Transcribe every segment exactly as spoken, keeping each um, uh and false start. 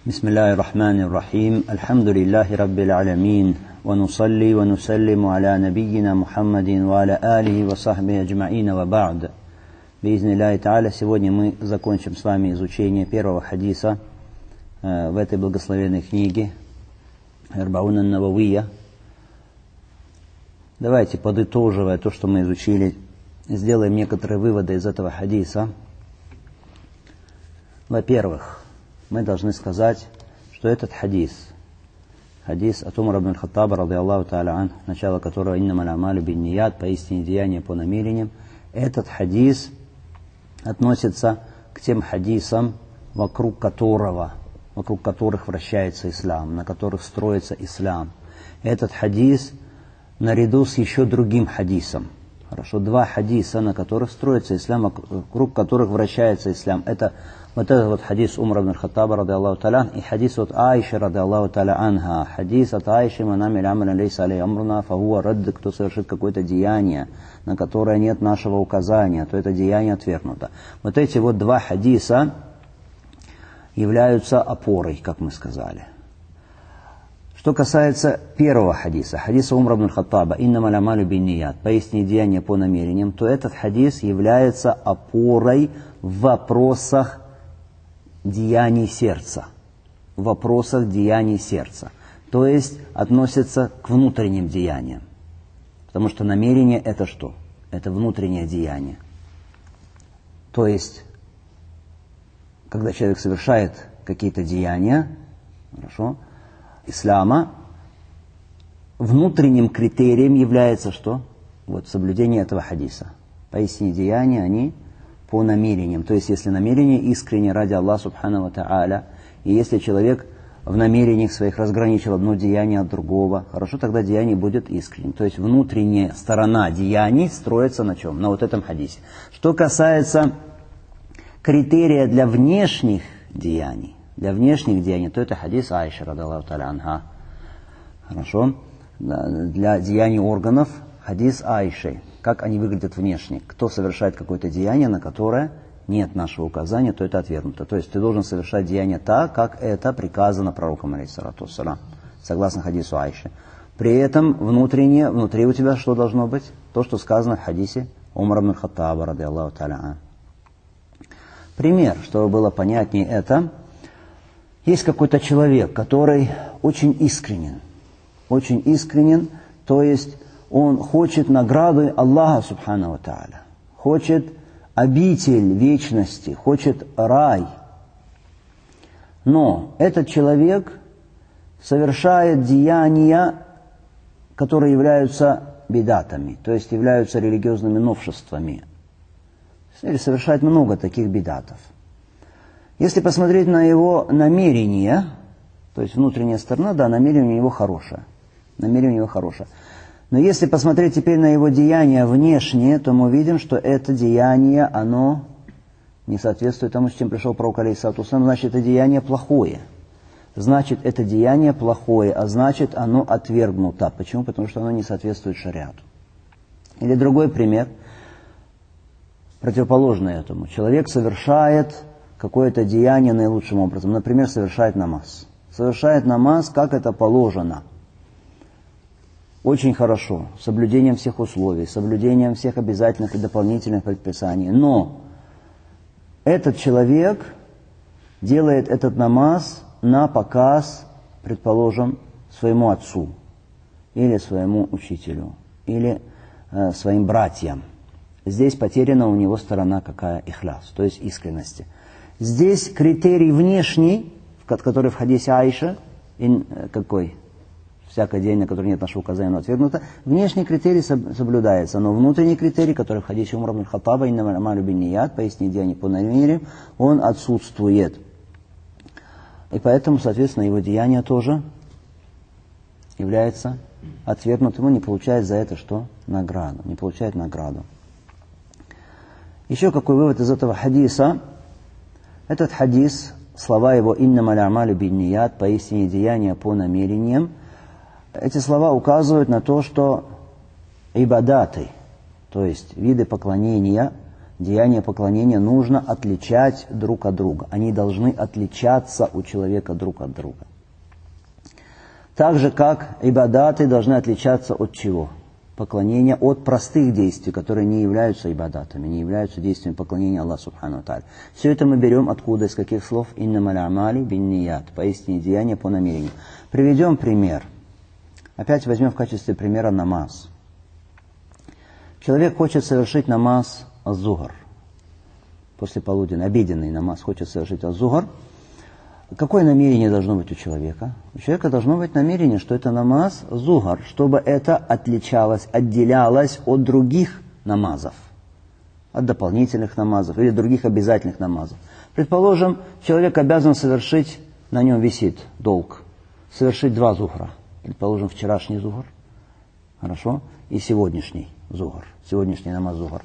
بسم الله الرحمن الرحيم الحمد لله رب العالمين ونصلي ونسلم على نبينا محمد وعلى آله وصحبه أجمعين وبعد. بإذن الله تعالى, сегодня мы закончим с вами изучение первого хадиса э, в этой благословенной книге Арбауна ан-Нававия. Давайте, подытоживая то, что мы изучили, сделаем некоторые выводы из этого хадиса. Во-первых, мы должны сказать, что этот хадис, хадис от Умара ибн аль-Хаттаба, ради Аллаху та'аля ан, начало которого «Иннама аль-амалю бин-ният», поистине деяния по намерениям, этот хадис относится к тем хадисам, вокруг которого, вокруг которых вращается ислам, на которых строится ислам. Этот хадис наряду с еще другим хадисом. Хорошо, два хадиса, на которых строится ислам, вокруг которых вращается ислам. Это вот этот вот хадис Умара ибн аль-Хаттаба, ради Аллаху та'аля ан, и хадис от Аиши, ради Аллаху та'аля анха. Хадис от Аиши: «Ман амиля амалян лейса алейхи амруна фахуа радд», кто совершит какое-то деяние, на которое нет нашего указания, то это деяние отвергнуто. Вот эти вот два хадиса являются опорой, как мы сказали. Что касается первого хадиса, хадиса Умара ибн аль-Хаттаба «Иннама аль-амалю бин-ният», поистине деяния по намерениям, то этот хадис является опорой в вопросах деяний сердца. В вопросах деяний сердца. То есть относится к внутренним деяниям. Потому что намерение это что? Это внутреннее деяние. То есть, когда человек совершает какие-то деяния, хорошо, ислама, внутренним критерием является что? Вот соблюдение этого хадиса. Поистине деяния, они по намерениям. То есть, если намерение искренне ради Аллаха субхану ва та'аля, и если человек в намерениях своих разграничил одно деяние от другого, хорошо, тогда деяние будет искренним. То есть, внутренняя сторона деяний строится на чем? На вот этом хадисе. Что касается критерия для внешних деяний, для внешних деяний, то это хадис Аиши, ради Аллаху та'аля анха. Хорошо. Для деяний органов хадис Аиши. Как они выглядят внешне. Кто совершает какое-то деяние, на которое нет нашего указания, то это отвергнуто. То есть ты должен совершать деяние так, как это приказано пророком, алейхиссалату вассалям, согласно хадису Аиши. При этом внутреннее, внутри у тебя что должно быть? То, что сказано в хадисе Умара ибн аль-Хаттаба, ради Аллаху та'аля ан. Пример, чтобы было понятнее это. Есть какой-то человек, который очень искренен. Очень искренен, то есть он хочет награды Аллаха субхану ва та'аля, хочет обитель вечности, хочет рай. Но этот человек совершает деяния, которые являются бидатами, то есть являются религиозными новшествами. Или совершает много таких бидатов. Если посмотреть на его намерение, то есть внутренняя сторона, да, намерение у него хорошее. Намерение у него хорошее. Но если посмотреть теперь на его деяние внешнее, то мы видим, что это деяние, оно не соответствует тому, с чем пришел пророк, алейхиссалату вассалям, значит, это деяние плохое. Значит, это деяние плохое, а значит, оно отвергнуто. Почему? Потому что оно не соответствует шариату. Или другой пример, противоположный этому. Человек совершает какое-то деяние наилучшим образом. Например, совершает намаз. Совершает намаз, как это положено. Очень хорошо, с соблюдением всех условий, с соблюдением всех обязательных и дополнительных предписаний. Но этот человек делает этот намаз на показ, предположим, своему отцу, или своему учителю, или э, своим братьям. Здесь потеряна у него сторона какая? Ихляс, то есть искренности. Здесь критерий внешний, который в хадисе Аиши, какой? Всякое деяние, которое нет нашего указания, но отвергнуто. Внешний критерий соблюдается, но внутренний критерий, который в хадисе Умара ибн аль-Хаттаба «Иннама аль-амалю бин-ният», поясни деяния по намерениям, он отсутствует. И поэтому, соответственно, его деяние тоже является отвергнутым, он не получает за это что? Награду. Не получает награду. Еще какой вывод из этого хадиса? Этот хадис, слова его «Иннама аль-амалю бин-ният», поистине деяния по намерениям, эти слова указывают на то, что ибадаты, то есть виды поклонения, Деяния поклонения нужно отличать друг от друга. Они должны отличаться у человека друг от друга. Так же, как ибадаты должны отличаться от чего? Поклонения от простых действий, которые не являются ибадатами, не являются действиями поклонения Аллаху Субхану ва Тааля. Все это мы берем откуда, из каких слов? «Иннамаль а'мали бинният», поистине деяния по намерению. Приведем пример. Опять возьмем в качестве примера намаз. Человек хочет совершить намаз аз-зухр, после полудня, обеденный намаз, хочет совершить аз-зухр. Какое намерение должно быть у человека? У человека должно быть намерение, что это намаз зухр, чтобы это отличалось, отделялось от других намазов, от дополнительных намазов или других обязательных намазов. Предположим, человек обязан совершить, на нем висит долг, совершить два зухра. Предположим, вчерашний зухр, хорошо, и сегодняшний зухр, сегодняшний намаз зухр.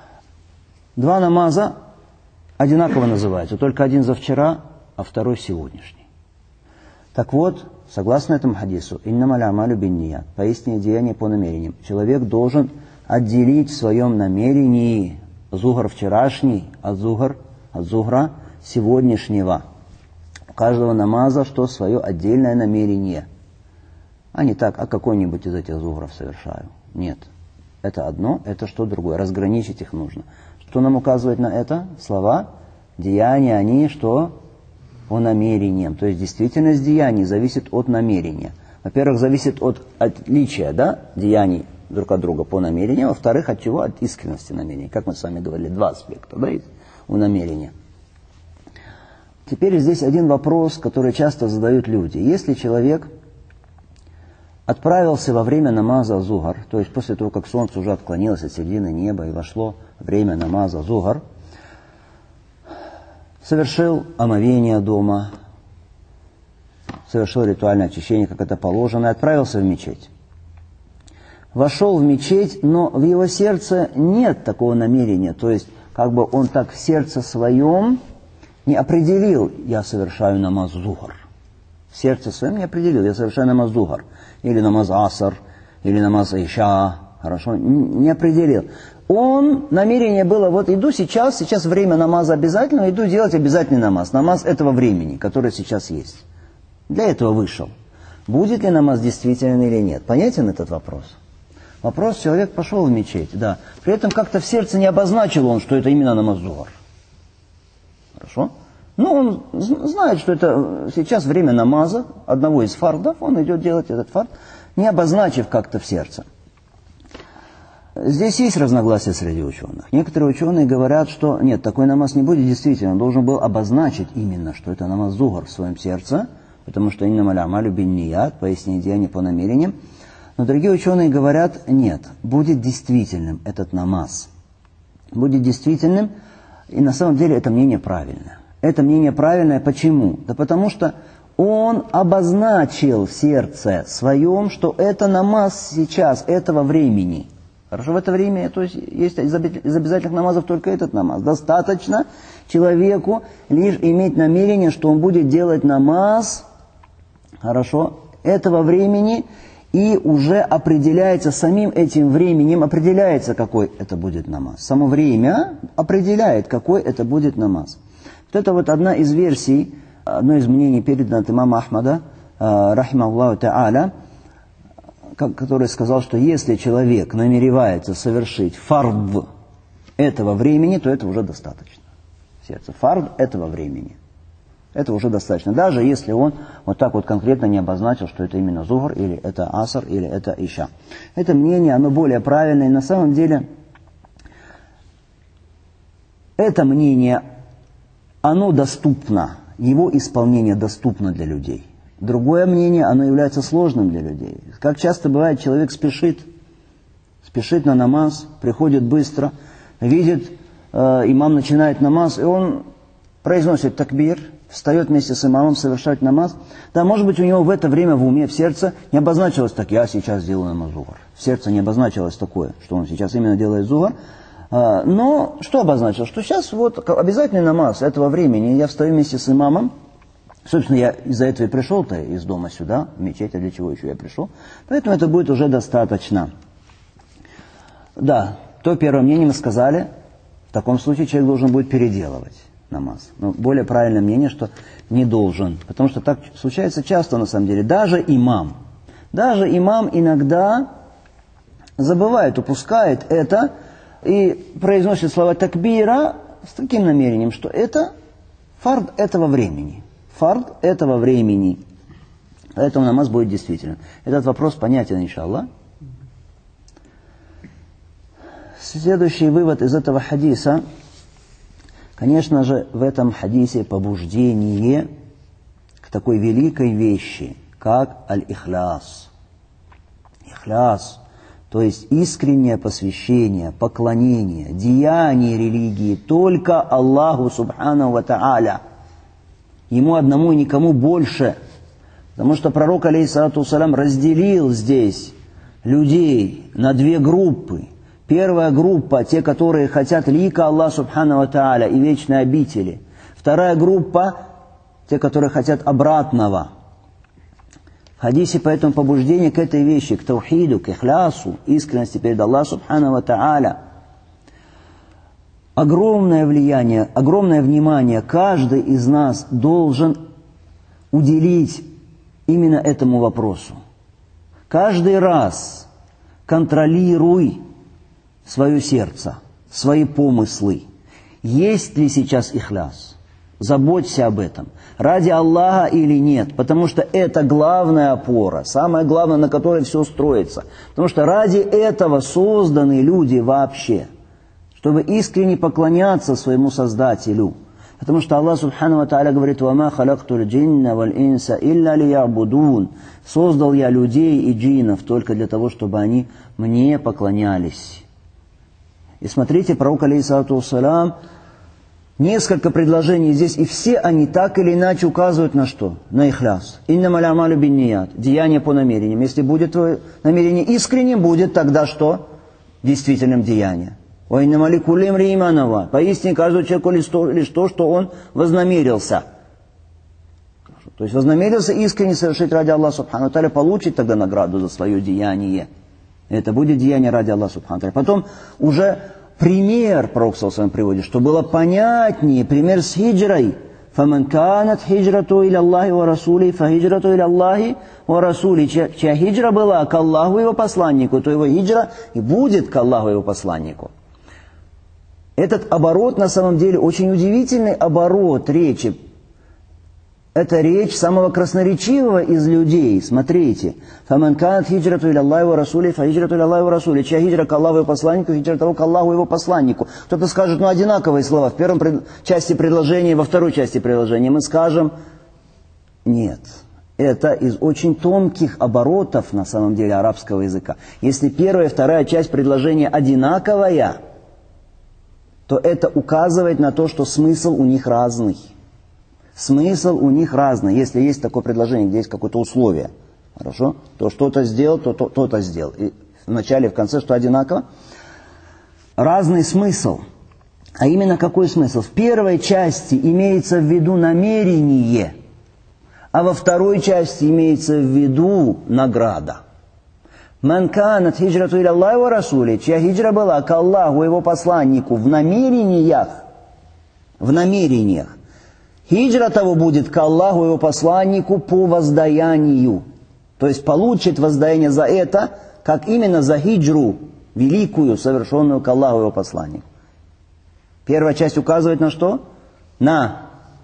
Два намаза одинаково называются, только один за вчера, а второй сегодняшний. Так вот, согласно этому хадису, «Иннамаль а'малю бинният», поистине деяние по намерениям. Человек должен отделить в своем намерении зухр вчерашний от зухр, от зухра сегодняшнего. У каждого намаза что свое отдельное намерение. А не так, а какой-нибудь из этих зухров совершаю. Нет. Это одно, это что другое. Разграничить их нужно. Что нам указывает на это? Слова. Деяния, они что? По намерениям. То есть действительность деяний зависит от намерения. Во-первых, зависит от отличия, да, деяний друг от друга по намерению. Во-вторых, от чего? От искренности намерения. Как мы с вами говорили, два аспекта, да, есть у намерения. Теперь здесь один вопрос, который часто задают люди. Если человек отправился во время намаза зухр, то есть после того, как солнце уже отклонилось от середины неба и вошло время намаза зухр, совершил омовение дома, совершил ритуальное очищение, как это положено, и отправился в мечеть. Вошел в мечеть, но в его сердце нет такого намерения, то есть как бы он так в сердце своем не определил, я совершаю намаз зухр. В сердце своем не определил, я совершаю намаз зухр, или намаз аср, или намаз иша, хорошо, не определил. Он, намерение было, вот иду сейчас, сейчас время намаза обязательно, иду делать обязательный намаз, намаз этого времени, который сейчас есть. Для этого вышел. Будет ли намаз действительно или нет? Понятен этот вопрос? Вопрос, человек пошел в мечеть, да. При этом как-то в сердце не обозначил он, что это именно намаз зухр. Хорошо? Ну, он знает, что это сейчас время намаза, одного из фардов, он идет делать этот фард, не обозначив как-то в сердце. Здесь есть разногласия среди ученых. Некоторые ученые говорят, что нет, такой намаз не будет действительно, он должен был обозначить именно, что это намаз зухр в своем сердце, потому что иннамаль а'малю бинният, пояснение деяния по намерениям. Но другие ученые говорят, нет, будет действительным этот намаз. Будет действительным, и на самом деле это мнение правильное. Это мнение правильное, почему? Да потому что он обозначил в сердце своем, что это намаз сейчас, этого времени. Хорошо, в это время, то есть, есть из обязательных намазов только этот намаз. Достаточно человеку лишь иметь намерение, что он будет делать намаз, хорошо, этого времени, и уже определяется самим этим временем, определяется, какой это будет намаз. Само время определяет, какой это будет намаз. Вот это вот одна из версий, одно из мнений передано от имама Ахмада, рахимахуллаху та'аля, который сказал, что если человек намеревается совершить фард этого времени, то это уже достаточно. Сердце. Фард этого времени. Это уже достаточно. Даже если он вот так вот конкретно не обозначил, что это именно зухр, или это аср, или это иша. Это мнение, оно более правильное. И на самом деле, это мнение, оно доступно. Его исполнение доступно для людей. Другое мнение, оно является сложным для людей. Как часто бывает, человек спешит, спешит на намаз, приходит быстро, видит, э, имам начинает намаз, и он произносит такбир, встает вместе с имамом, совершает намаз. Да, может быть, у него в это время в уме, в сердце не обозначилось так, я сейчас делаю намаз зухр. В сердце не обозначилось такое, что он сейчас именно делает зухр. Э, но что обозначилось? Что сейчас вот обязательный намаз этого времени, я встаю вместе с имамом. Собственно, я из-за этого и пришел-то из дома сюда, в мечеть, а для чего еще я пришел. Поэтому это будет уже достаточно. Да, то первое мнение мы сказали, В таком случае человек должен будет переделывать намаз. Но более правильное мнение, что не должен. Потому что так случается часто на самом деле. Даже имам. Даже имам иногда забывает, упускает это и произносит слова такбира с таким намерением, что это фард этого времени. Фард этого времени. Поэтому намаз будет действительно. Этот вопрос понятен, иншаллах. Следующий вывод из этого хадиса. Конечно же, в этом хадисе побуждение к такой великой вещи, как аль-ихляс. Ихляс, то есть искреннее посвящение, поклонение, деяние религии только Аллаху субханаху ва тааля. Ему одному и никому больше. Потому что пророк, алейхиссалату вассалям, разделил здесь людей на две группы. Первая группа, те, которые хотят лика Аллаха субханаху ва тааля и вечной обители. Вторая группа, те, которые хотят обратного. В хадисе поэтому побуждение к этой вещи, к таухиду, к ихлясу, искренности перед Аллахом субханаху ва тааля. Огромное влияние, огромное внимание каждый из нас должен уделить именно этому вопросу. Каждый раз контролируй свое сердце, свои помыслы. Есть ли сейчас ихляс? Заботься об этом. Ради Аллаха или нет? Потому что это главная опора, самое главное, на которой все строится. Потому что ради этого созданы люди вообще, чтобы искренне поклоняться своему Создателю. Потому что Аллах субхану ва тааля говорит: «Вама халактуль джинна валь инса илля лиябудун». Создал я людей и джиннов только для того, чтобы они мне поклонялись. И смотрите, пророк, алейхиссалату вассалям, несколько предложений здесь, и все они так или иначе указывают на что? На ихляс. «Иннамаль амалю бинният». Деяние по намерениям. Если будет твое намерение искренним, будет тогда что? Действительным деянием. «Ва иннама ликулли имриин ма нава». Поистине каждому человеку лишь то, лишь то, что он вознамерился. То есть вознамерился искренне совершить ради Аллаха субхану ва тааля, получит тогда награду за свое деяние. Это будет деяние ради Аллаха субхану ва тааля. Потом уже пример пророк саллаллаху алейхи ва саллям приводит, что было понятнее, пример с хиджрой. «Фаман канат хиджрату иля Аллахи ва расули, фа хиджрату иля Аллахи ва расули». Чья, чья хиджра была к Аллаху и его посланнику, то его хиджра и будет к Аллаху и его посланнику. Этот оборот на самом деле очень удивительный оборот речи. Это речь самого красноречивого из людей. Смотрите. «Фаман канат хиджрату иля Аллахи ва расули, фа хиджрату иля Аллахи ва расули». Чья хиджра к Аллаху и его посланнику, хиджра того к Аллаху и его посланнику. Кто-то скажет, ну одинаковые слова. В первом пред... части предложения, во второй части предложения мы скажем нет. Это из очень тонких оборотов на самом деле арабского языка. Если первая и вторая часть предложения одинаковая, то это указывает на то, что смысл у них разный. Смысл у них разный. Если есть такое предложение, где есть какое-то условие, хорошо, то что-то сделал, то то-то сделал. И в начале и в конце что одинаково? Разный смысл. А именно какой смысл? В первой части имеется в виду намерение, а во второй части имеется в виду награда. «Ман канат хиджрату иля Аллахи ва расули», чья хиджра была к Аллаху и его посланнику в намерениях, в намерениях. Хиджра того будет к Аллаху и его посланнику по воздаянию. То есть получит воздаяние за это, как именно за хиджру, великую, совершенную к Аллаху и его посланнику. Первая часть указывает на что? На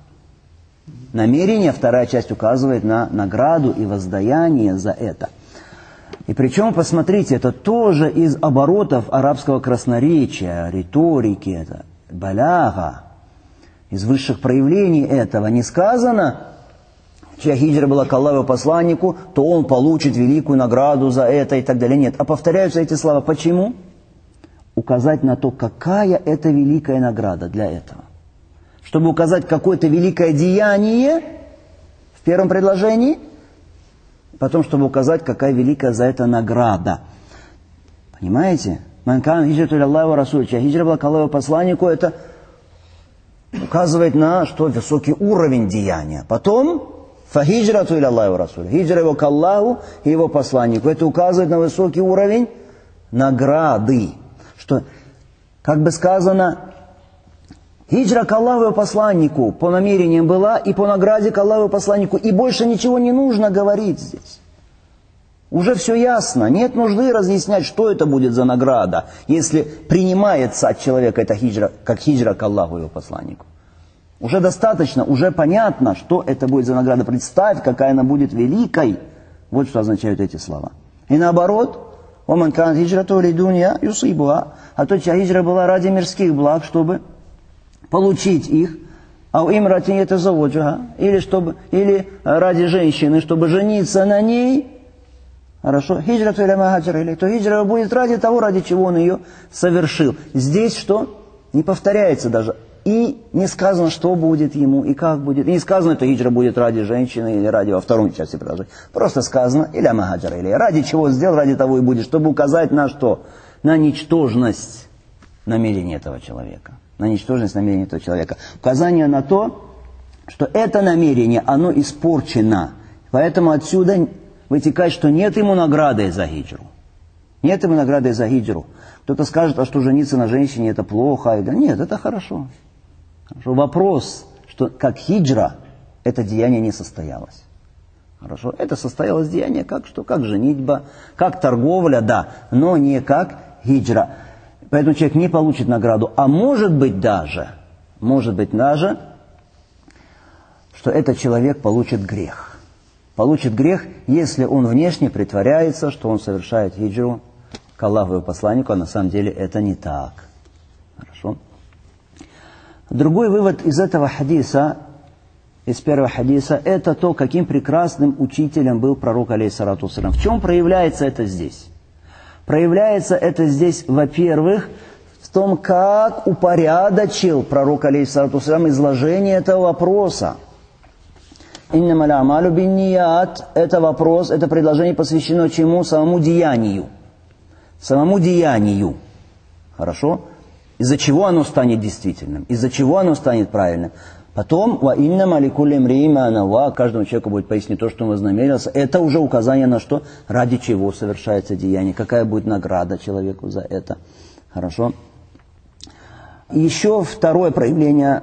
намерение, вторая часть указывает на награду и воздаяние за это. И причем, посмотрите, это тоже из оборотов арабского красноречия, риторики, это баляга, из высших проявлений этого. Не сказано, чья хиджра была к Аллаху и посланнику, то он получит великую награду за это и так далее. Нет, а повторяются эти слова. Почему? Указать на то, какая это великая награда для этого. Чтобы указать какое-то великое деяние в первом предложении, потом, чтобы указать, какая великая за это награда. Понимаете? «Ман кан хиджрату иля Аллахи ва расули», чья хиджра была к Аллаху и посланнику, это указывает на что? Высокий уровень деяния. Потом «фа хиджрату иля Аллахи ва расули», хиджра его к Аллаху и его посланнику. Это указывает на высокий уровень награды. Что, как бы сказано, Хиджра к Аллаху и посланнику по намерениям была, и по награде к Аллаху и посланнику, и больше ничего не нужно говорить здесь. Уже все ясно, нет нужды разъяснять, что это будет за награда, если принимается от человека эта хиджра, как хиджра к Аллаху и его посланнику. Уже достаточно, уже понятно, что это будет за награда. Представь, какая она будет великой. Вот что означают эти слова. И наоборот, «Оман кан хиджрату лидунья юсибуа», а то, чья хиджра была ради мирских благ, чтобы получить их, а у имратин это заводжуха, или, чтобы, или ради женщины, чтобы жениться на ней. Хорошо, хиджрату или махаджар, или то хиджра будет ради того, ради чего он ее совершил. Здесь что? Не повторяется даже. И не сказано, что будет ему, и как будет. И не сказано, что хиджра будет ради женщины, или ради, во второй части предложения. Просто сказано, или махаджар, или ради чего сделал, ради того и будет, чтобы указать на что? На ничтожность намерения этого человека. На ничтожность намерения этого человека. Указание на то, что это намерение, оно испорчено. Поэтому отсюда вытекает, что нет ему награды за хиджру. Нет ему награды за хиджру. Кто-то скажет, а что жениться на женщине это плохо. Да нет, это хорошо. Хорошо. Вопрос, что как хиджра это деяние не состоялось. Хорошо. Это состоялось деяние как что? Как женитьба, как торговля, да, но не как хиджра. Поэтому человек не получит награду. А может быть даже, может быть даже, что этот человек получит грех. Получит грех, если он внешне притворяется, что он совершает хиджру к Аллаху и посланнику, а на самом деле это не так. Хорошо. Другой вывод из этого хадиса, из первого хадиса, это то, каким прекрасным учителем был пророк, алейхиссалату вассалям. В чем проявляется это здесь? Проявляется это здесь, во-первых, в том, как упорядочил пророк, алейхиссалату вассалям, изложение этого вопроса. «Иннамаль а'малю бинният» – это вопрос, это предложение посвящено чему? Самому деянию. Самому деянию. Хорошо? Из-за чего оно станет действительным? Из-за чего оно станет правильным? Потом «Ва иннама ликулли имриин ма навва» – каждому человеку будет пояснить то, что он вознамерился. Это уже указание на что? Ради чего совершается деяние. Какая будет награда человеку за это. Хорошо? Еще второе проявление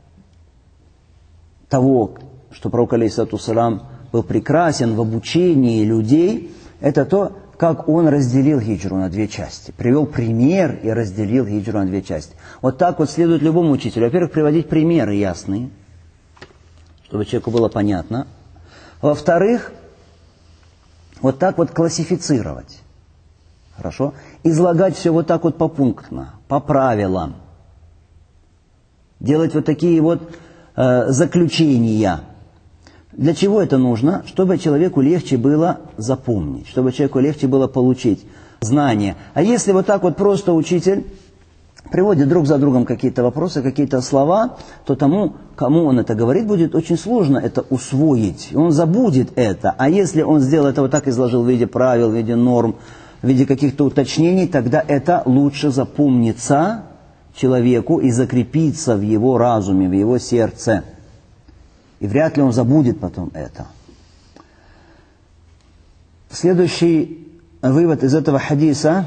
того, что пророк, алейхиссалату вассалям, был прекрасен в обучении людей, это то, как он разделил хиджру на две части. Привел пример и разделил хиджру на две части. Вот так вот следует любому учителю. Во-первых, приводить примеры ясные, чтобы человеку было понятно. Во-вторых, вот так вот классифицировать. Хорошо? Излагать все вот так вот попунктно, по правилам. Делать вот такие вот э, заключения. Для чего это нужно? Чтобы человеку легче было запомнить, чтобы человеку легче было получить знания. А если вот так вот просто учитель приводит друг за другом какие-то вопросы, какие-то слова, то тому, кому он это говорит, будет очень сложно это усвоить. И он забудет это. А если он сделал это вот так, изложил в виде правил, в виде норм, в виде каких-то уточнений, тогда это лучше запомнится человеку и закрепится в его разуме, в его сердце. И вряд ли он забудет потом это. Следующий вывод из этого хадиса.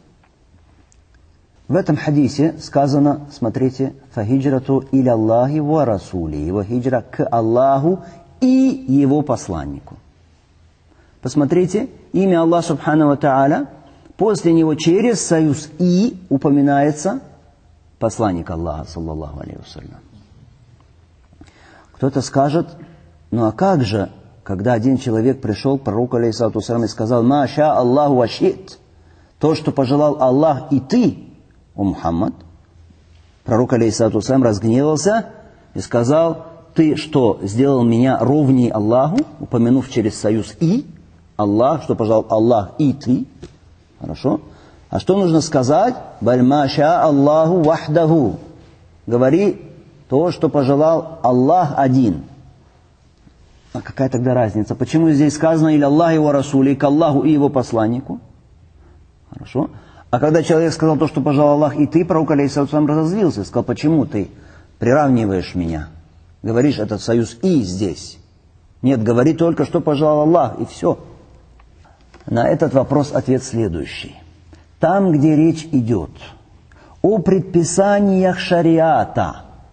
В этом хадисе сказано, смотрите, «Фахиджрату иля Аллахи ва расули». Его хиджра к Аллаху и его посланнику. Посмотрите, имя Аллах Субхану ва Тааля, после него через союз «и» упоминается посланник Аллаха, саллаллаху алейхи вассалям. Кто-то скажет, ну а как же, когда один человек пришел к пророку, алейхиссалату вассалям, и сказал, «Ма ша Аллаху ва шит», то, что пожелал Аллах и ты, о Мухаммад, пророк, алейхиссалату вассалям, разгневался и сказал, ты что, сделал меня ровней Аллаху, упомянув через союз «и», Аллах, что пожелал Аллах и ты, хорошо? А что нужно сказать? «Баль ма ша Аллаху вахдаху», говори то, что пожелал Аллах один. А какая тогда разница? Почему здесь сказано «Иля Аллахи ва расули», к Аллаху и его посланнику? Хорошо. А когда человек сказал то, что пожелал Аллах и ты, пророк, алейхиссалату вассалям, разозлился, сказал, почему ты приравниваешь меня? Говоришь этот союз «и» здесь. Нет, говори только, что пожелал Аллах, и все. На этот вопрос ответ следующий. Там, где речь идет о предписаниях шариата,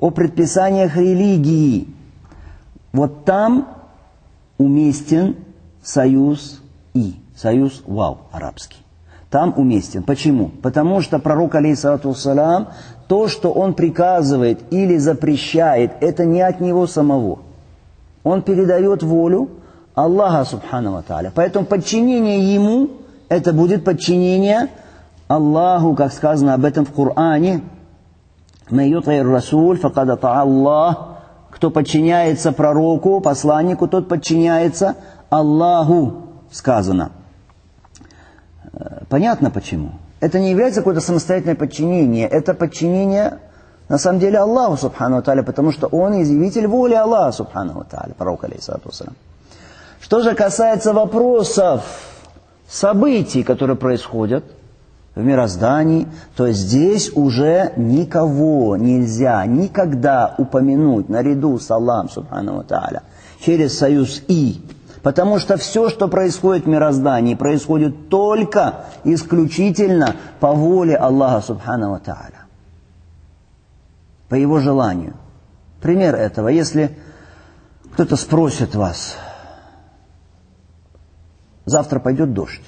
о предписаниях религии, вот там уместен союз «и», союз «вау» арабский. Там уместен. Почему? Потому что пророк, алейхиссалату вассалям, то, что он приказывает или запрещает, это не от него самого. Он передает волю Аллаха субхану ва тааля. Поэтому подчинение ему, это будет подчинение Аллаху, как сказано об этом в Коране. «Ман юта'ир расуль факад ата'a Аллах». Кто подчиняется пророку, посланнику, тот подчиняется Аллаху, сказано. Понятно почему? Это не является какое-то самостоятельное подчинение. Это подчинение, на самом деле, Аллаху, субхану ва тааля, потому что он изъявитель воли Аллаха, субхану ва тааля, пророк, алейхиссалату вассалям. Что же касается вопросов, событий, которые происходят в мироздании, то здесь уже никого нельзя никогда упомянуть наряду с Аллахом, субхану ва тааля, через союз «и». Потому что все, что происходит в мироздании, происходит только исключительно по воле Аллаха субхану ва тааля. По его желанию. Пример этого. Если кто-то спросит вас, завтра пойдет дождь.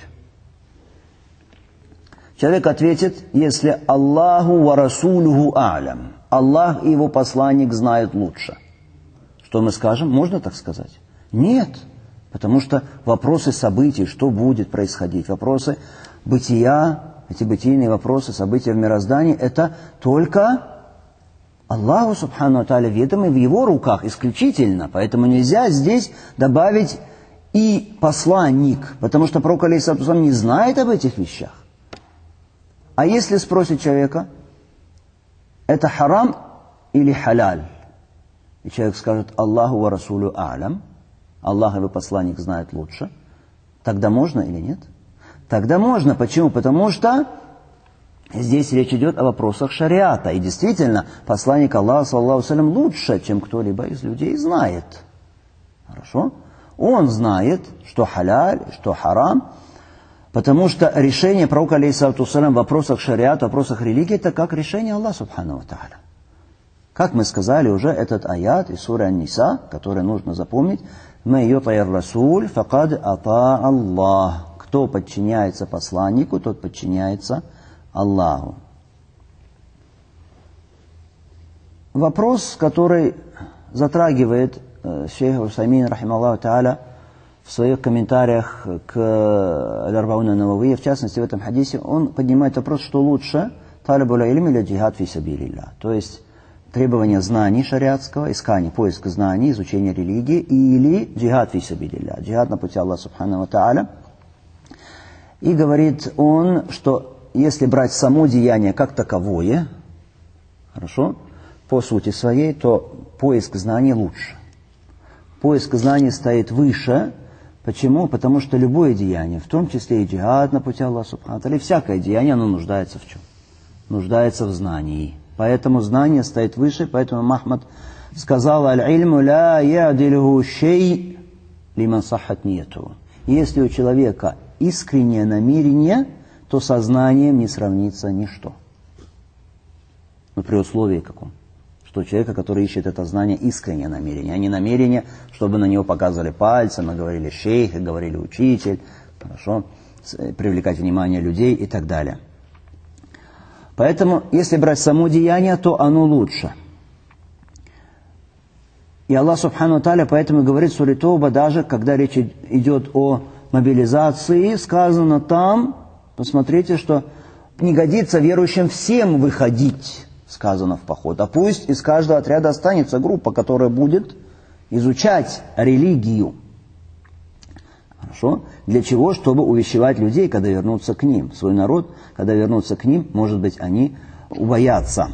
Человек ответит, если Аллаху ва расулюху а'лям. Аллах и его посланник знают лучше. Что мы скажем? Можно так сказать? Нет. Потому что вопросы событий, что будет происходить, вопросы бытия, эти бытийные вопросы, события в мироздании, это только Аллаху субхану ва тааля ведомы, в его руках исключительно. Поэтому нельзя здесь добавить и посланник, потому что пророк, алейхиссалату вассалям, не знает об этих вещах. А если спросит человека, это харам или халяль? И человек скажет, Аллаху ва расулю а'лям, Аллах и его посланник знают лучше, тогда можно или нет? Тогда можно. Почему? Потому что здесь речь идет о вопросах шариата. И действительно, посланник Аллаха, саллаллаху алейхи ва саллям, лучше, чем кто-либо из людей знает. Хорошо? Он знает, что халяль, что харам, потому что решение пророка, алейхиссалату вассалям, в вопросах шариата, в вопросах религии, это как решение Аллаха, субхану ва тааля. Как мы сказали уже, этот аят из суры Ан-Ниса, который нужно запомнить, «Ман юта'ир расуль факад ата'a Аллах». Кто подчиняется посланнику, тот подчиняется Аллаху. Вопрос, который затрагивает э, шейх Усаймин, рахималлаху тааля, в своих комментариях к Аль-Арбауна ан-Нававия, в частности в этом хадисе, он поднимает вопрос, что лучше талибуль илм или джихад фи сабилилля. То есть требование знаний шариатского, искание, поиск знаний, изучение религии, или джихад фи сабилилля, джихад на пути Аллаха субхану ва тааля. И говорит он, что если брать само деяние как таковое, хорошо, по сути своей, то поиск знаний лучше. Поиск знаний стоит выше. Почему? Потому что любое деяние, в том числе и джихад на пути Аллаха субхану ва тааля, всякое деяние, оно нуждается в чем? Нуждается в знании. Поэтому знание стоит выше, поэтому Махмад сказал, «Аль-ильму ла ядилюху шей лиман сахат нияту». Если у человека искреннее намерение, то со знанием не сравнится ничто. Но при условии каком? Что у человека, который ищет это знание, искреннее намерение, а не намерение, чтобы на него показывали пальцем, и говорили шейх, и говорили учитель, хорошо, привлекать внимание людей и так далее. Поэтому, если брать само деяние, то оно лучше. И Аллах субхану ва тааля поэтому говорит в суре Тауба, даже когда речь идет о мобилизации, сказано там, посмотрите, что не годится верующим всем выходить, сказано в поход, а пусть из каждого отряда останется группа, которая будет изучать религию. Хорошо? Для чего? Чтобы увещевать людей, когда вернутся к ним. Свой народ, когда вернутся к ним, может быть, они убоятся.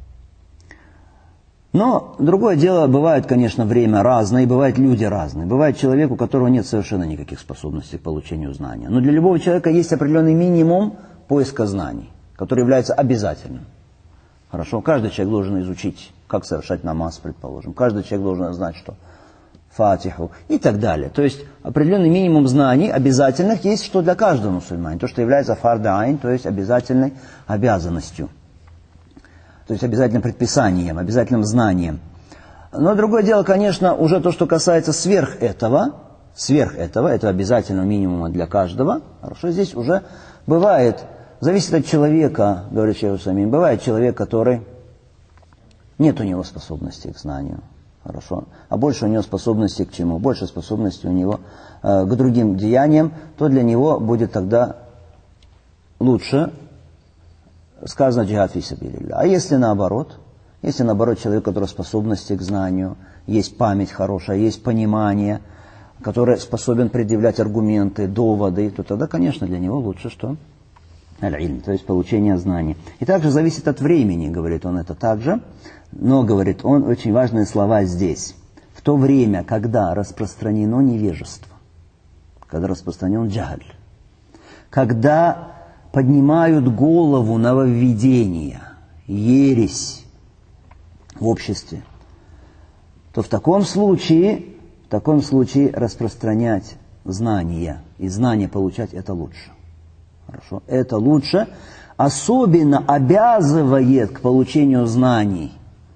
Но другое дело, бывает, конечно, время разное, и бывают люди разные. Бывает человек, у которого нет совершенно никаких способностей к получению знания. Но для любого человека есть определенный минимум поиска знаний, который является обязательным. Хорошо? Каждый человек должен изучить, как совершать намаз, предположим. Каждый человек должен знать, что фатиху и так далее. То есть определенный минимум знаний обязательных есть, что для каждого мусульманина. То, что является фард айн, то есть обязательной обязанностью. то есть обязательным предписанием, обязательным знанием. Но другое дело, конечно, уже то, что касается сверх этого, сверх этого, это обязательного минимума для каждого. Хорошо, здесь уже бывает, зависит от человека, говорит Шейх Усаймин, бывает человек, который нет у него способности к знанию. Хорошо. А больше у него способности к чему? Больше способности у него э, к другим деяниям, то для него будет тогда лучше сказано джихад фи сабилилля. А если наоборот, если наоборот человек, у которого способности к знанию, есть память хорошая, есть понимание, который способен предъявлять аргументы, доводы, то тогда, конечно, для него лучше что? Аль-илм, то есть получение знаний. И также зависит от времени, говорит он это также. Но, говорит он, очень важные слова здесь. В то время, когда распространено невежество, когда распространен джаhlь, когда поднимают голову нововведения, ересь в обществе, то в таком случае, в таком случае распространять знания и знания получать это лучше. Хорошо? Это лучше, особенно обязывает к получению знаний.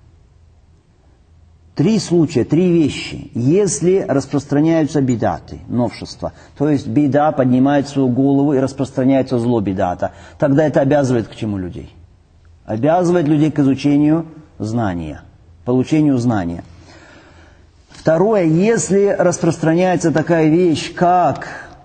Три случая, три вещи. Если распространяются бидаты, новшества, то есть бида поднимает свою голову и распространяется зло бидата, тогда это обязывает к чему людей? Обязывает людей к изучению знания, получению знания. Второе, если распространяется такая вещь, как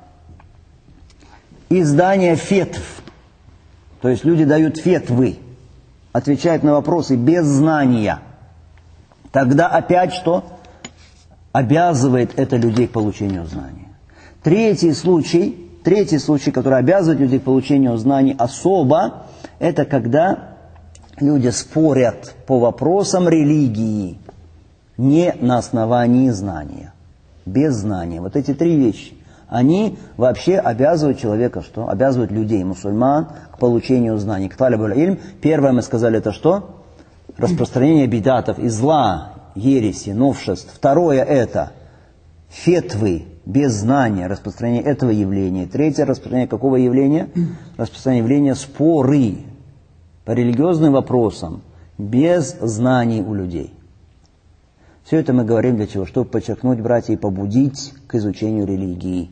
издание фетв, то есть люди дают фетвы, отвечают на вопросы без знания, тогда опять что? Обязывает это людей к получению знания. Третий случай, третий случай, который обязывает людей к получению знаний особо, это когда люди спорят по вопросам религии не на основании знания, без знания. Вот эти три вещи, они вообще обязывают человека, что? Обязывают людей, мусульман, к получению знаний. К талибуль ильм. Первое мы сказали, это что? Распространение бидатов и зла, ереси, новшеств. Второе это фетвы, без знания, распространение этого явления. Третье, распространение какого явления? Распространение явления споры по религиозным вопросам, без знаний у людей. Все это мы говорим для чего? Чтобы подчеркнуть, братья, и побудить к изучению религии.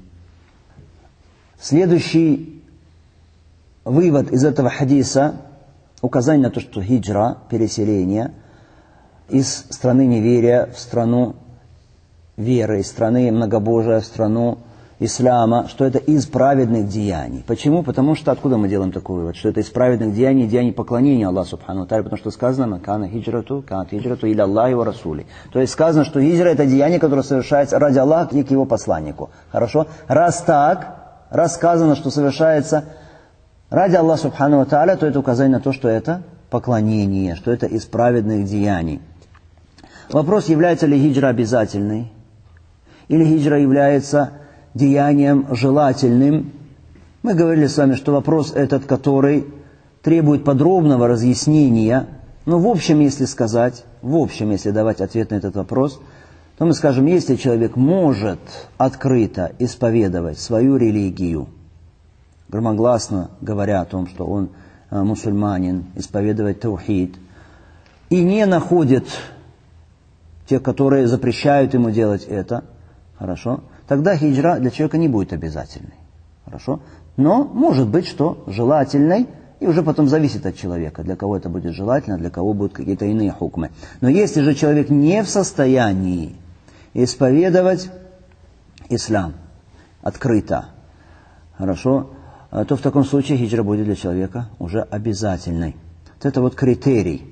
Следующий вывод из этого хадиса, указание на то, что хиджра, переселение из страны неверия в страну веры, из страны многобожия в страну ислама, что это из праведных деяний. Почему? Потому что, откуда мы делаем такой вывод? Что это из праведных деяний, деяний поклонения Аллаху Субхану Тааля, потому что сказано, «Кана хиджрату, кана хиджрату иля Аллахи ва Расули». То есть сказано, что хиджра это деяние, которое совершается ради Аллаха и к его посланнику. Хорошо? Раз так, раз сказано, что совершается ради Аллаха Субхану Тааля, то это указание на то, что это поклонение, что это из праведных деяний. Вопрос, является ли хиджра обязательной, или хиджра является деянием желательным. Мы говорили с вами, что вопрос этот, который требует подробного разъяснения, но в общем, если сказать, в общем, если давать ответ на этот вопрос, то мы скажем, если человек может открыто исповедовать свою религию, громогласно говоря о том, что он мусульманин, исповедовать таухид, и не находит тех, которые запрещают ему делать это, хорошо, тогда хиджра для человека не будет обязательной. Хорошо? Но может быть, что желательной, и уже потом зависит от человека. Для кого это будет желательно, для кого будут какие-то иные хукмы. Но если же человек не в состоянии исповедовать ислам открыто, хорошо, то в таком случае хиджра будет для человека уже обязательной. Вот это вот критерий.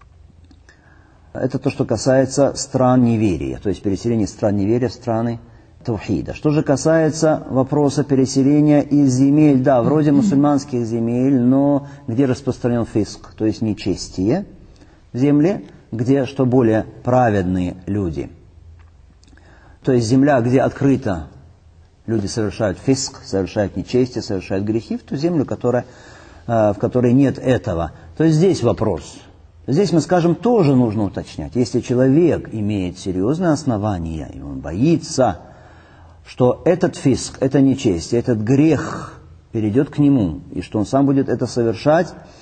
Это то, что касается стран неверия, то есть переселение стран неверия в страны таухида. Что же касается вопроса переселения из земель, да, вроде мусульманских земель, но где распространен фиск, то есть нечестие, в земле, где что более праведные люди. То есть земля, где открыто люди совершают фиск, совершают нечестие, совершают грехи, в ту землю, которая, в которой нет этого. То есть здесь вопрос. Здесь мы скажем, тоже нужно уточнять. Если человек имеет серьезные основания, и он боится, что этот фиск, это нечестие, этот грех перейдет к нему, и что он сам будет это совершать,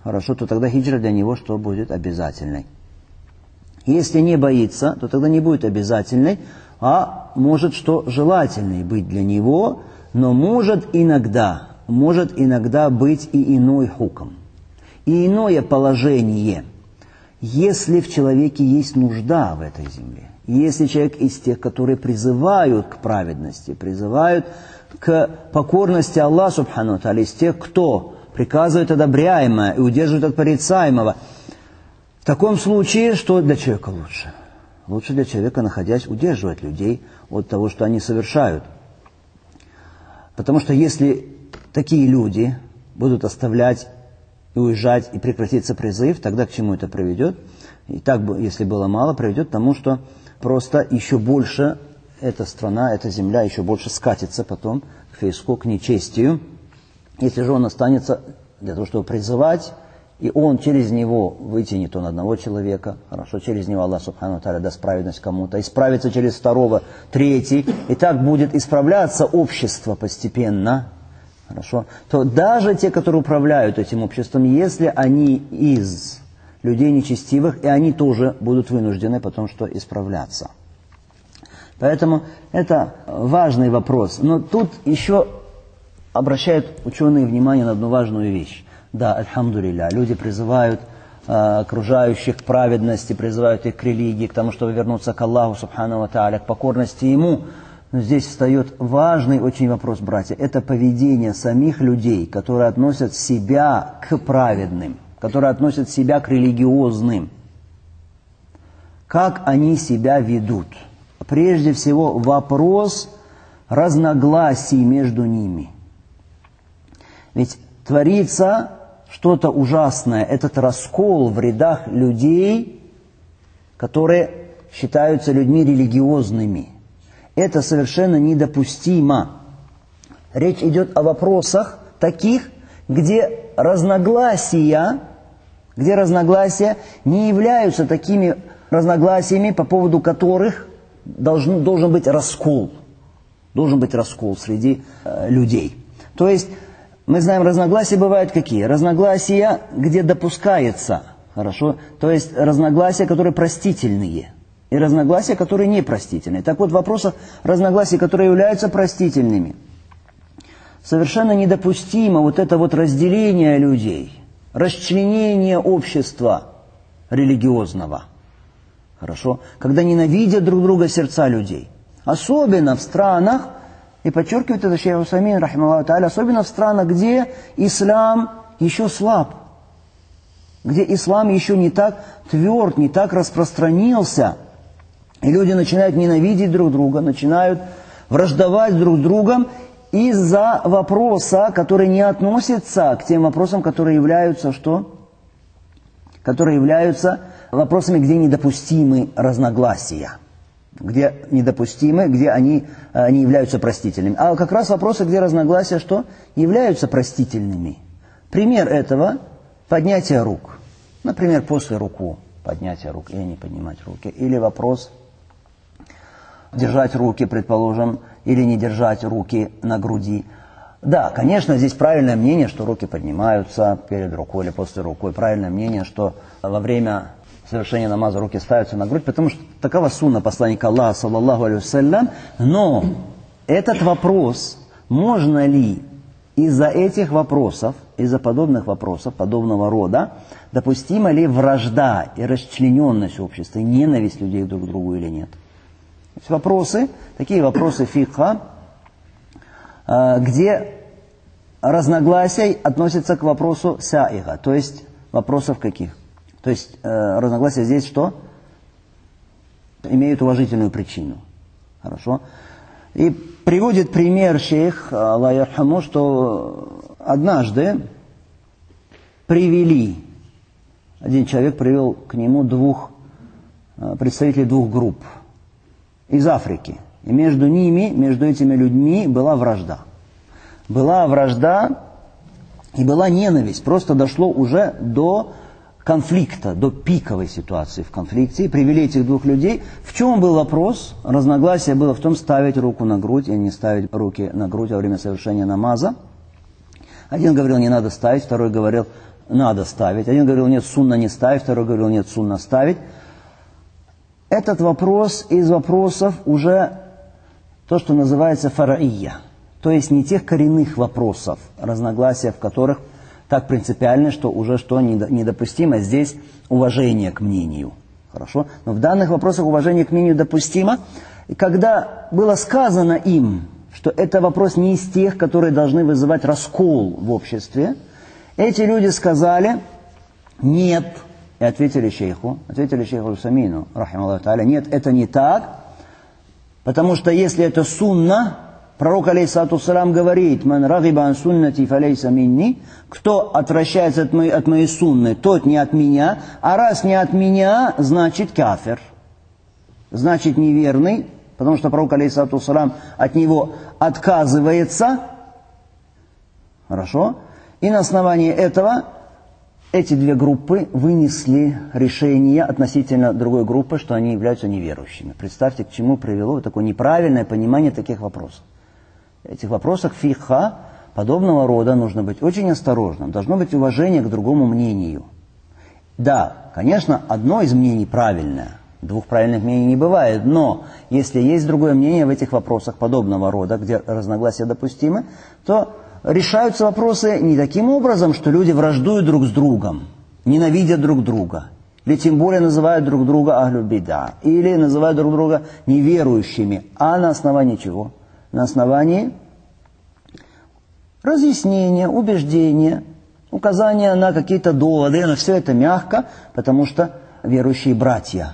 хорошо, то тогда хиджра для него что будет обязательной. Если не боится, то тогда не будет обязательной, а может что желательной быть для него, но может иногда, может иногда быть и иной хукм, и иное положение, если в человеке есть нужда в этой земле. Если человек из тех, которые призывают к праведности, призывают к покорности Аллаху Субхану ва Тааля, из тех, кто приказывает одобряемое и удерживает от порицаемого, в таком случае, что для человека лучше? Лучше для человека, находясь, удерживать людей от того, что они совершают. Потому что если такие люди будут оставлять и уезжать, и прекратится призыв, тогда к чему это приведет? И так, если было мало, приведет к тому, что просто еще больше эта страна, эта земля еще больше скатится потом к фиску, к нечестию. Если же он останется для того, чтобы призывать, и он через него вытянет он одного человека, хорошо, через него Аллах Субхану ва Тааля даст праведность кому-то, исправится через второго, третий, и так будет исправляться общество постепенно, хорошо, то даже те, которые управляют этим обществом, если они из людей нечестивых, и они тоже будут вынуждены потом что исправляться. Поэтому это важный вопрос. Но тут еще обращают ученые внимание на одну важную вещь. Да, альхамдулилля, люди призывают э, окружающих к праведности, призывают их к религии, к тому, чтобы вернуться к Аллаху Субхану ва Тааля, к покорности Ему. Но здесь встает важный очень вопрос, братья. Это поведение самих людей, которые относят себя к праведным, которые относят себя к религиозным. Как они себя ведут? Прежде всего, вопрос разногласий между ними. Ведь творится что-то ужасное, этот раскол в рядах людей, которые считаются людьми религиозными. Это совершенно недопустимо. Речь идет о вопросах таких, где разногласия, где разногласия не являются такими разногласиями, по поводу которых должен, должен быть раскол. Должен быть раскол среди э, людей. То есть, мы знаем, разногласия бывают какие? Разногласия, где допускается, хорошо? То есть, разногласия, которые простительные, и разногласия, которые непростительные. Так вот, в вопросах разногласий, которые являются простительными, совершенно недопустимо вот это вот разделение людей, расчленение общества религиозного, хорошо? Когда ненавидят друг друга сердца людей. Особенно в странах, и подчеркивает это шейх Усаймин, рахималлаху тааля, особенно в странах, где ислам еще слаб, где ислам еще не так тверд, не так распространился, и люди начинают ненавидеть друг друга, начинают враждовать друг с другом из-за вопроса, который не относится к тем вопросам, которые являются что? Которые являются вопросами, где недопустимы разногласия. Где недопустимы, где они э, не являются простительными. А как раз вопросы, где разногласия, что? Являются простительными. Пример этого – поднятие рук. Например, после руку поднятие рук или не поднимать руки. Или вопрос держать руки, предположим, или не держать руки на груди. Да, конечно, здесь правильное мнение, что руки поднимаются перед рукой или после рукой. Правильное мнение, что во время совершения намаза руки ставятся на грудь, потому что такова сунна посланника Аллаха, саллаллаху алейхи вассалям. Но этот вопрос, можно ли из-за этих вопросов, из-за подобных вопросов, подобного рода, допустима ли вражда и расчлененность общества, и ненависть людей друг к другу или нет? То есть вопросы, такие вопросы фикха, где разногласия относятся к вопросу саига, то есть вопросов каких? То есть э, разногласия здесь что? Имеют уважительную причину. Хорошо? И приводит пример шейх, Аллах ярхаму, что однажды привели, один человек привел к нему двух, представителей двух групп из Африки. И между ними, между этими людьми была вражда. Была вражда и была ненависть. Просто дошло уже до конфликта, до пиковой ситуации в конфликте. И привели этих двух людей. В чем был вопрос? Разногласие было в том, ставить руку на грудь или не ставить руки на грудь во время совершения намаза. Один говорил, не надо ставить, второй говорил, надо ставить. Один говорил, нет, сунна не ставить, второй говорил, нет, сунна ставить. Этот вопрос из вопросов уже то, что называется фараия. То есть не тех коренных вопросов, разногласия в которых так принципиально, что уже что недопустимо, здесь уважение к мнению. Хорошо? Но в данных вопросах уважение к мнению допустимо. И когда было сказано им, что это вопрос не из тех, которые должны вызывать раскол в обществе, эти люди сказали «нет». И ответили шейху, ответили шейху Усамину, рахималлаху тааля, нет, это не так, потому что если это сунна, пророк, алейхиссалату вассалям, говорит, «Ман рагиба ан суннати фалейса минни», кто отвращается от моей, от моей сунны, тот не от меня, а раз не от меня, значит кафир, значит неверный, потому что пророк, алейхиссалату вассалям, от него отказывается, хорошо, и на основании этого эти две группы вынесли решение относительно другой группы, что они являются неверующими. Представьте, к чему привело такое неправильное понимание таких вопросов. В этих вопросах фикха подобного рода нужно быть очень осторожным. Должно быть уважение к другому мнению. Да, конечно, одно из мнений правильное. Двух правильных мнений не бывает. Но если есть другое мнение в этих вопросах подобного рода, где разногласия допустимы, то решаются вопросы не таким образом, что люди враждуют друг с другом, ненавидят друг друга, или тем более называют друг друга ахлю бида, или называют друг друга неверующими. А на основании чего? На основании разъяснения, убеждения, указания на какие-то доводы, но все это мягко, потому что верующие братья.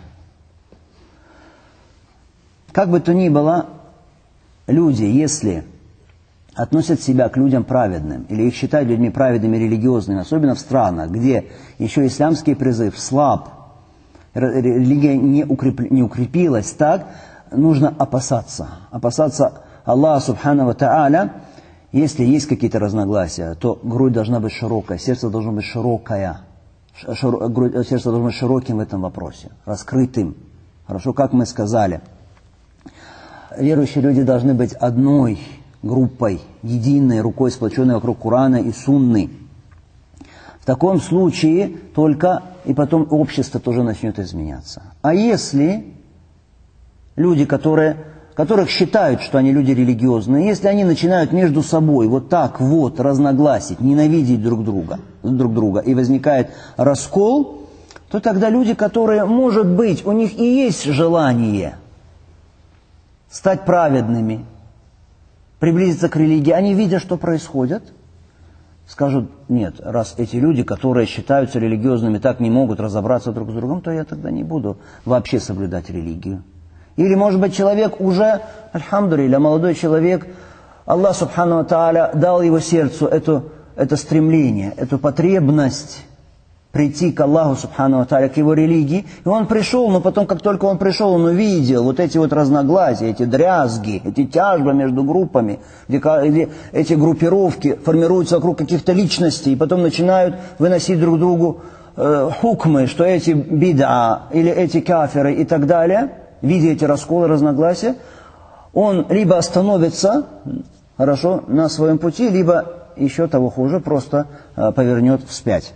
Как бы то ни было, люди, если относят себя к людям праведным, или их считают людьми праведными, религиозными, особенно в странах, где еще исламский призыв слаб, религия не, укреп, не укрепилась так, нужно опасаться. Опасаться Аллаха субхану ва тааля. Если есть какие-то разногласия, то грудь должна быть широкая, сердце должно быть широкое, широ, грудь, сердце должно быть широким в этом вопросе, раскрытым. Хорошо, как мы сказали, верующие люди должны быть одной группой, единой, рукой сплоченной вокруг Корана и Сунны. В таком случае только и потом общество тоже начнет изменяться. А если люди, которые, которых считают, что они люди религиозные, если они начинают между собой вот так вот разногласить, ненавидеть друг друга, друг друга, и возникает раскол, то тогда люди, которые, может быть, у них и есть желание стать праведными, приблизиться к религии, они, видя, что происходит, скажут, нет, раз эти люди, которые считаются религиозными, так не могут разобраться друг с другом, то я тогда не буду вообще соблюдать религию. Или, может быть, человек уже, альхамдулилля, молодой человек, Аллах субхану ва тааля дал его сердцу эту, это стремление, эту потребность прийти к Аллаху субхану ва тааля, к его религии. И он пришел, но потом, как только он пришел, он увидел вот эти вот разногласия, эти дрязги, эти тяжбы между группами, где, где эти группировки формируются вокруг каких-то личностей, и потом начинают выносить друг другу э, хукмы, что эти бида, или эти кафиры и так далее, видя эти расколы, разногласия, он либо остановится, хорошо, на своем пути, либо, еще того хуже, просто э, повернет вспять.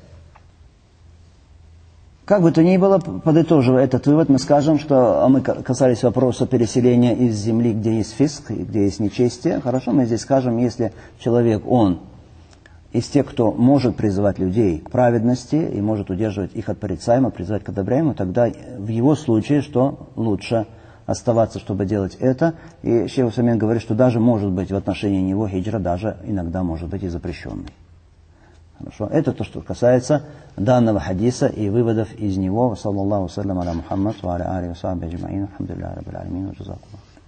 Как бы то ни было, подытоживая этот вывод, мы скажем, что а мы касались вопроса переселения из земли, где есть фиск, и где есть нечестие. Хорошо, мы здесь скажем, если человек, он из тех, кто может призывать людей к праведности и может удерживать их от порицаемого, призывать к одобряемому, тогда в его случае, что лучше оставаться, чтобы делать это. И шейх Усамин говорит, что даже может быть в отношении него хиджра даже иногда может быть и запрещенный. Хорошо. Это то, что касается данного хадиса и выводов из него. Саллаллаху саллям аля Мухаммад ва аля алихи ва сахбихи аджмаин. Алхамдулиллахи раббил алямин. Ва джазакуллах.